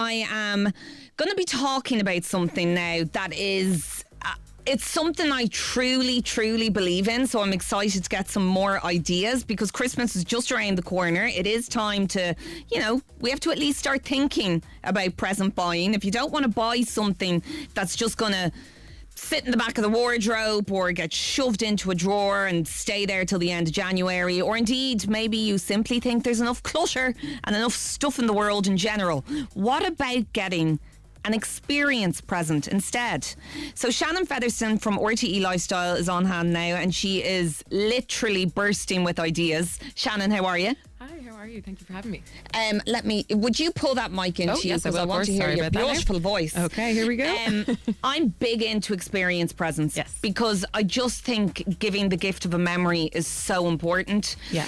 I am going to be talking about something now that is... it's something I truly, truly believe in, so I'm excited to get some more ideas because Christmas is just around the corner. It is time to, we have to at least start thinking about present buying. If you don't want to buy something that's just going to sit in the back of the wardrobe or get shoved into a drawer and stay there till the end of January, or indeed maybe you simply think there's enough clutter and enough stuff in the world in general, what about getting an experience present instead? So Shannon Featherstone from RTE Lifestyle is on hand now, and she is literally bursting with ideas. Shannon, how are you? Hi, how are you? Thank you for having me. Would you pull that mic into you? Yes, I will. I want to hear your beautiful voice. Okay, here we go. I'm big into experience presents. Yes. Because I just think giving the gift of a memory is so important. Yeah.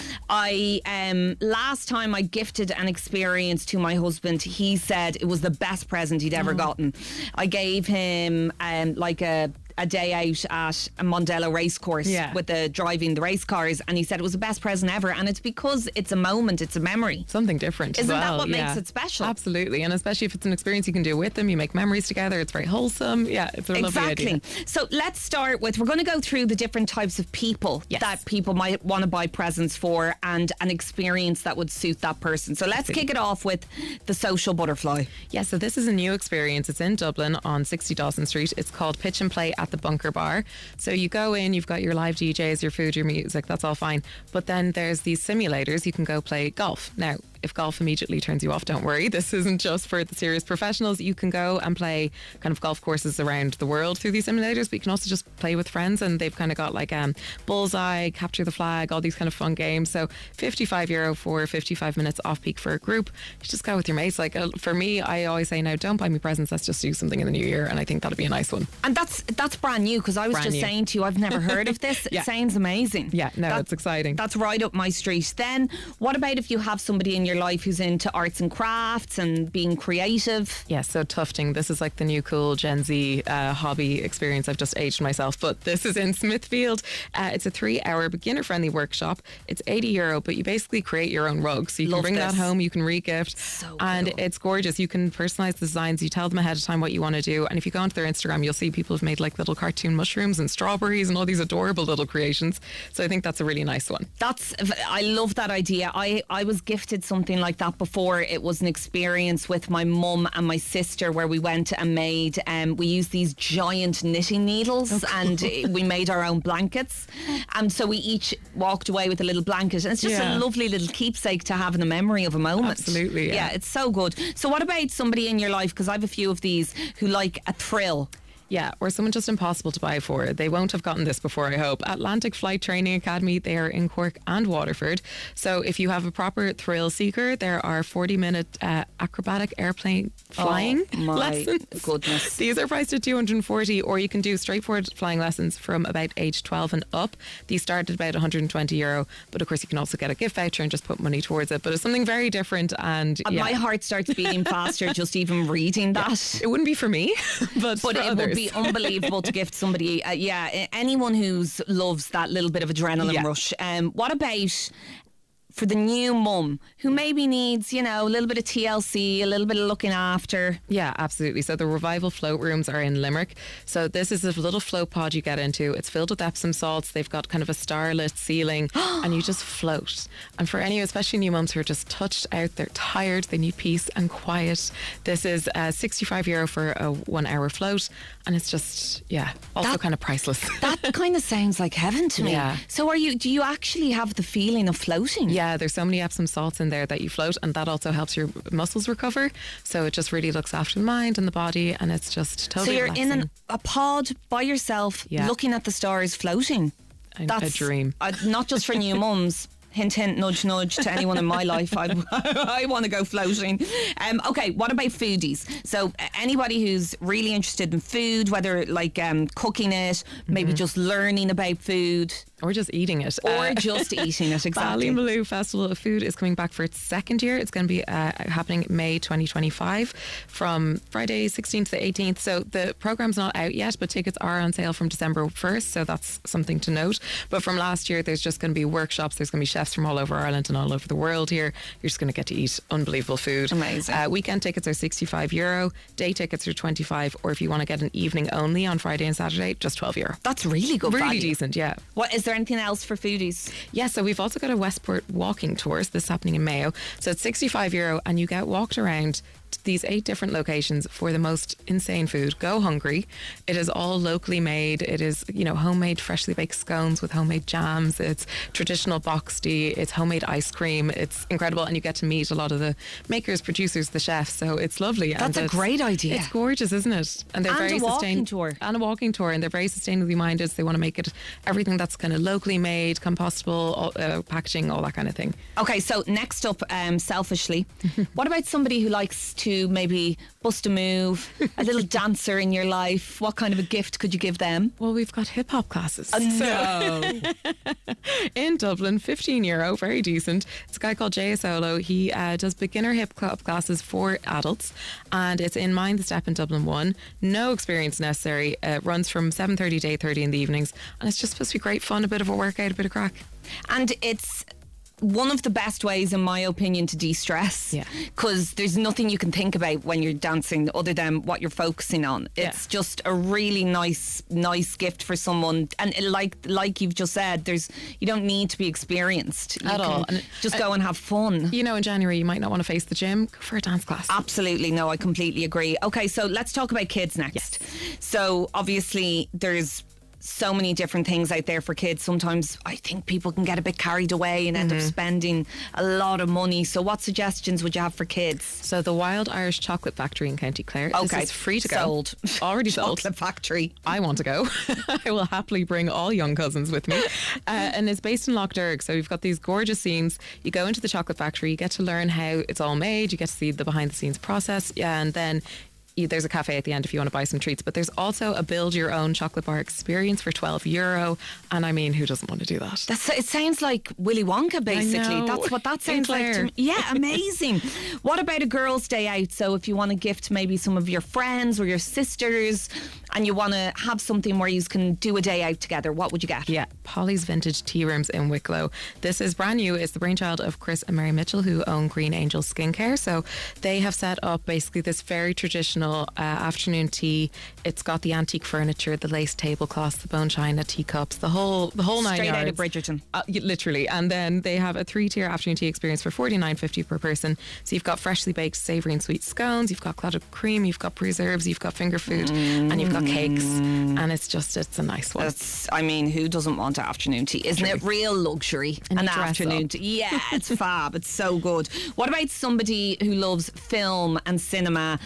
Last time I gifted an experience to my husband, he said it was the best present he'd ever gotten. I gave him like a day out at a Mondello racecourse with driving the race cars, and he said it was the best present ever, and it's because it's a moment, it's a memory. Something different. Isn't as well. that what makes it special? Absolutely, and especially if it's an experience you can do with them, you make memories together, it's very wholesome. Yeah, it's a lovely idea. So let's start with, we're going to go through the different types of people that people might want to buy presents for and an experience that would suit that person. So let's kick it off with the Social Butterfly. Yeah, so this is a new experience. It's in Dublin on 60 Dawson Street. It's called Pitch and Play at the Bunker Bar. So you go in, you've got your live DJs, your food, your music, that's all fine. But then there's these simulators, you can go play golf. Now, if golf immediately turns you off, don't worry. This isn't just for the serious professionals. You can go and play kind of golf courses around the world through these simulators, but you can also just play with friends, and they've kind of got like Bullseye, Capture the Flag, all these kind of fun games. So €55 for 55 minutes off peak for a group. You just go with your mates. Like for me, I always say now, don't buy me presents, let's just do something in the new year, and I think that'd be a nice one. And that's brand new, because I was just saying to you, I've never heard of this. It sounds amazing. Yeah, no, it's exciting. That's right up my street. Then what about if you have somebody in your life who's into arts and crafts and being creative? Yeah, so tufting, this is like the new cool Gen Z hobby experience. I've just aged myself, but this is in Smithfield. It's a 3-hour beginner friendly workshop. It's €80, but you basically create your own rug, so you can bring that home, you can re-gift, and it's gorgeous. You can personalize the designs, you tell them ahead of time what you want to do, and if you go onto their Instagram, you'll see people have made like little cartoon mushrooms and strawberries and all these adorable little creations. So I think that's a really nice one. I love that idea. I was gifted something like that before. It was an experience with my mum and my sister where we went and made we used these giant knitting needles and we made our own blankets, and so we each walked away with a little blanket, and it's just a lovely little keepsake to have in a memory of a moment. Absolutely. Yeah, it's so good. So what about somebody in your life, because I have a few of these, who like a thrill? Yeah, or someone just impossible to buy for. They won't have gotten this before, I hope. Atlantic Flight Training Academy, they are in Cork and Waterford. So if you have a proper thrill seeker, there are 40-minute acrobatic airplane flying lessons. Goodness. These are priced at €240, or you can do straightforward flying lessons from about age 12 and up. These start at about €120, but of course you can also get a gift voucher and just put money towards it. But it's something very different, and my heart starts beating faster just even reading that. It wouldn't be for me, but for it others. Would be unbelievable to gift somebody. Anyone who loves that little bit of adrenaline rush. What about for the new mum who maybe needs, a little bit of TLC, a little bit of looking after? Yeah, absolutely. So the Revival float rooms are in Limerick. So this is a little float pod you get into. It's filled with Epsom salts. They've got kind of a starlit ceiling and you just float. And for any, especially new mums who are just touched out, they're tired, they need peace and quiet, this is €65 for a 1-hour float, and it's just, also kind of priceless. That kind of sounds like heaven to me. Yeah. So do you actually have the feeling of floating? Yeah, there's so many Epsom salts in there that you float, and that also helps your muscles recover. So it just really looks after the mind and the body, and it's just totally relaxing. So you're in a pod by yourself, looking at the stars, floating. That's a dream. Not just for new mums. Hint, hint, nudge, nudge to anyone in my life. I want to go floating. Okay, what about foodies? So anybody who's really interested in food, whether like cooking it, maybe just learning about food. Or just eating it. Or just eating it, exactly. Ballymaloo Festival of Food is coming back for its second year. It's going to be happening May 2025 from Friday 16th to the 18th. So the programme's not out yet, but tickets are on sale from December 1st. So that's something to note. But from last year, there's just going to be workshops. There's going to be chef chefs from all over Ireland and all over the world here. You're just going to get to eat unbelievable food. Amazing. Weekend tickets are €65. Day tickets are 25, or if you want to get an evening only on Friday and Saturday, just €12. That's really good Really value. decent, yeah. What is there anything else for foodies? Yeah, so we've also got a Westport walking tour. So this is happening in Mayo. So it's €65 and you get walked around these 8 different locations for the most insane food. Go hungry. It is all locally made. It is, homemade freshly baked scones with homemade jams. It's traditional box tea. It's homemade ice cream. It's incredible, and you get to meet a lot of the makers, producers, the chefs. So it's lovely. That's a great idea. It's gorgeous, isn't it? And they're very a walking tour. And a walking tour, and they're very sustainably minded. So they want to make it everything that's kind of locally made, compostable, packaging, all that kind of thing. Okay, so next up, selfishly, what about somebody who likes to maybe bust a move, a little dancer in your life? What kind of a gift could you give them? Well, we've got hip hop classes. No. In Dublin, €15, very decent. It's a guy called Jay Solo. He does beginner hip hop classes for adults, and it's in Mind the Step in Dublin 1. No experience necessary. It runs from 7:30 to 8:30 in the evenings, and it's just supposed to be great fun, a bit of a workout, a bit of crack. And it's one of the best ways, in my opinion, to de-stress. Yeah. Because there's nothing you can think about when you're dancing other than what you're focusing on. It's just a really nice gift for someone. And like you've just said, you don't need to be experienced At all. And just go and have fun. In January, you might not want to face the gym. Go for a dance class. Absolutely. No, I completely agree. Okay, so let's talk about kids next. Yes. So obviously there's so many different things out there for kids. Sometimes I think people can get a bit carried away and end up spending a lot of money. So what suggestions would you have for kids? So the Wild Irish Chocolate Factory in County Clare. Okay, this is free to go. Sold. Already sold. Chocolate Factory. I want to go. I will happily bring all young cousins with me. And it's based in Lough Derg. So you've got these gorgeous scenes. You go into the chocolate factory, you get to learn how it's all made, you get to see the behind the scenes process, and then there's a cafe at the end if you want to buy some treats, but there's also a build your own chocolate bar experience for €12. And I mean, who doesn't want to do that? It sounds like Willy Wonka, basically. I know. That's what that sounds like to me. Yeah, amazing. What about a girls' day out? So if you want to gift maybe some of your friends or your sisters and you want to have something where you can do a day out together, what would you get? Yeah, Polly's Vintage Tea Rooms in Wicklow. This is brand new. It's the brainchild of Chris and Mary Mitchell, who own Green Angel Skincare. So they have set up basically this very traditional afternoon tea. It's got the antique furniture, the lace tablecloths, the bone china teacups, the whole 9 yards. Straight out of Bridgerton. Literally. And then they have a 3-tier afternoon tea experience for $49.50 per person. So you've got freshly baked savoury and sweet scones, you've got clotted cream, you've got preserves, you've got finger food, and you've got cakes. And it's a nice one. Who doesn't want afternoon tea? Isn't it real luxury? And an you dress afternoon up. tea. Yeah, it's fab. It's so good. What about somebody who loves film and cinema?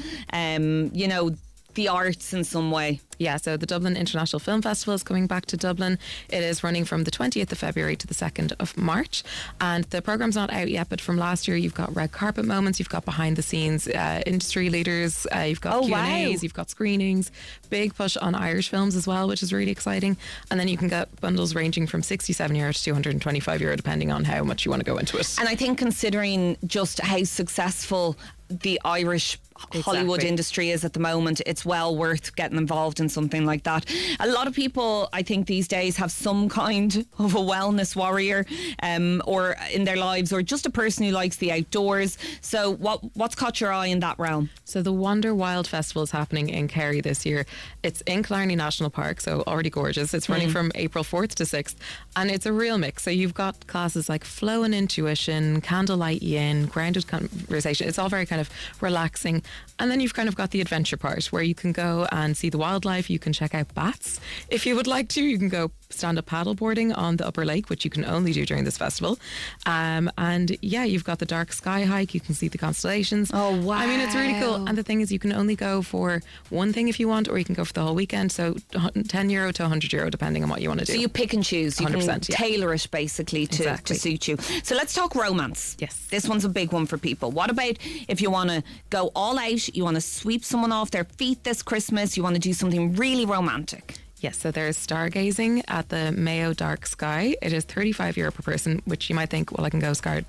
The arts in some way. Yeah, so the Dublin International Film Festival is coming back to Dublin. It is running from the 20th of February to the 2nd of March. And the programme's not out yet, but from last year, you've got red carpet moments, you've got behind the scenes industry leaders, you've got Q&As, wow. You've got screenings, big push on Irish films as well, which is really exciting. And then you can get bundles ranging from €67 to €225, depending on how much you want to go into it. And I think considering just how successful the Irish Hollywood industry is at the moment, it's well worth getting involved in something like that. A lot of people, I think these days, have some kind of a wellness warrior or in their lives, or just a person who likes the outdoors. So what's caught your eye in that realm? So the Wander Wild Festival is happening in Kerry this year. It's in Killarney National Park, so already gorgeous. It's running from April 4th to 6th, and it's a real mix. So you've got classes like flow and intuition, candlelight yin, grounded conversation. It's all very kind of relaxing. And then you've kind of got the adventure part where you can go and see the wildlife. You can check out bats if you would like to. You can go stand-up paddleboarding on the Upper Lake, which you can only do during this festival. And yeah, you've got the dark sky hike. You can see the constellations. Oh, wow. I mean, it's really cool. And the thing is, you can only go for one thing if you want, or you can go for the whole weekend. So €10 to €100, depending on what you want to do. So you pick and choose. You 100%, can yeah. tailor it basically to suit you. So let's talk romance. Yes. This one's a big one for people. What about if you want to go all out, you want to sweep someone off their feet this Christmas, you want to do something really romantic? Yes, so there's stargazing at the Mayo Dark Sky. It is €35 per person, which you might think, well, I can go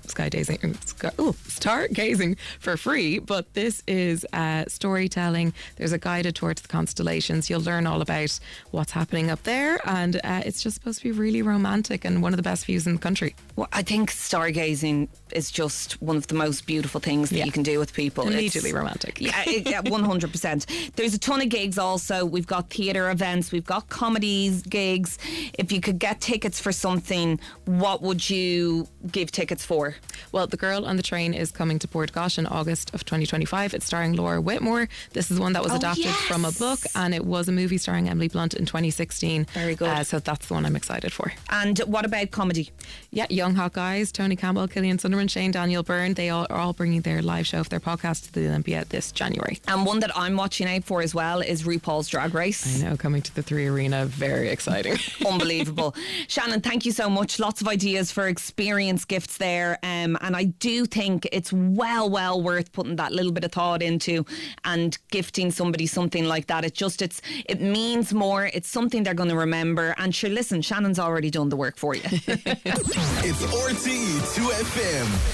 stargazing for free. But this is storytelling. There's a guided tour to the constellations. You'll learn all about what's happening up there, and it's just supposed to be really romantic and one of the best views in the country. Well, I think stargazing is just one of the most beautiful things that you can do with people. Immediately romantic. Yeah, 100%. There's a ton of gigs also. We've got theatre events, we've got comedies, gigs. If you could get tickets for something, what would you give tickets for? Well, The Girl on the Train is coming to Port Gosh in August of 2025. It's starring Laura Whitmore. This is one that was adapted from a book, and it was a movie starring Emily Blunt in 2016. Very good. So that's the one I'm excited for. And what about comedy? Yeah, Young Hot Guys, Tony Campbell, Killian Sunderman, Shane Daniel Byrne, they are all bringing their live show of their podcast to the Olympia this January. And one that I'm watching out for as well is RuPaul's Drag Race. I know, coming to the 3 Arena, very exciting. Unbelievable. Shannon, thank you so much. Lots of ideas for experience gifts there. And I do think it's well worth putting that little bit of thought into and gifting somebody something like that. It means more. It's something they're going to remember. And sure, listen, Shannon's already done the work for you. It's RTE 2FM.